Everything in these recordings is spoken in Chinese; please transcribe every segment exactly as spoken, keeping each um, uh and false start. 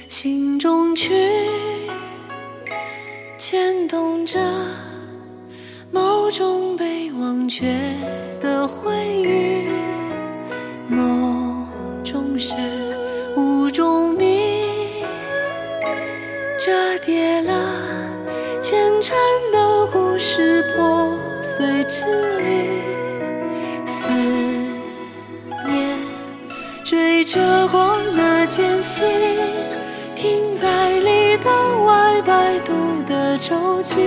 心中曲，牵动着某种被忘却的回忆，某种是无种谜，折叠了虔诚的故事，破碎支离，思念追着光的间隙，停在里的外摆渡的舟楫，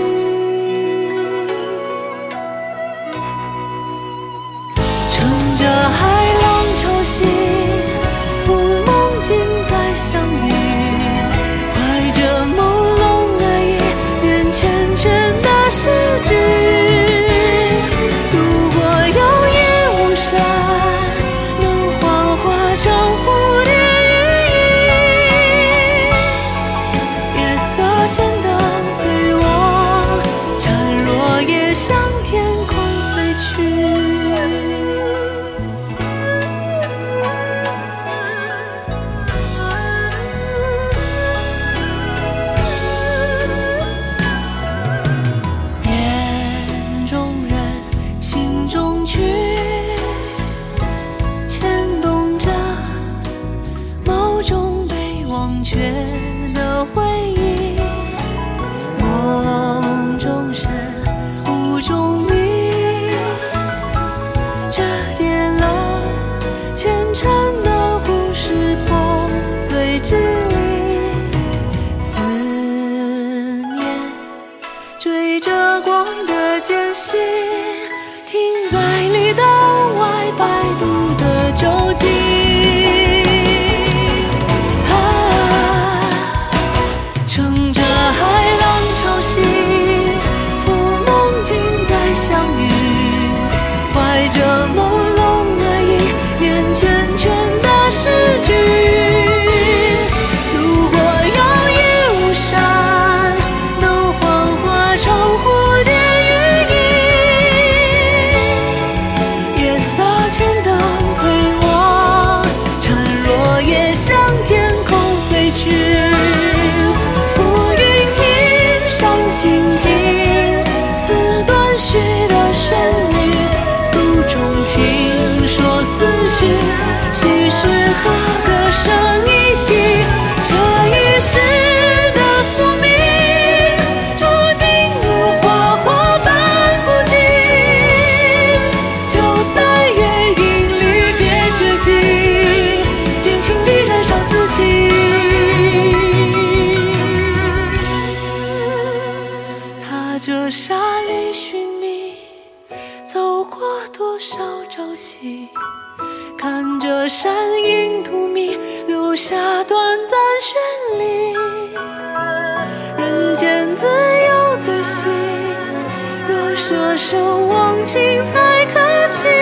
乘着海浪潮汐，浮梦境再相遇，怀着朦胧爱意，念缱绻的诗句。如果有夜无山，能幻化成蝴蝶羽翼，夜色间的回望，孱弱也向天空飞去。眼中人，心中曲，牵动着某种被忘却的回忆，梦中神，无中谜，折叠了虔诚的故事，破碎支离，思念追着光的间隙，停在里的外摆渡的舟楫。啊，乘着海浪潮汐，浮梦境再相遇，怀着朦胧爱意，念缱绻的诗句。如果有夜无山，能幻化成蝴蝶羽翼，夜色间的回望，孱弱也向天空飞去。浮云听上心境，似断续的旋律，诉衷情说思绪，细诗和歌声一袭，这一世的宿命，注定如花火般孤寂，就在月影里别之际，尽情地燃烧自己。踏着沙砾寻觅，走过多少朝夕，看着山影荼蘼，留下短暂绚丽。人间自有醉心，若舍手忘情才可期。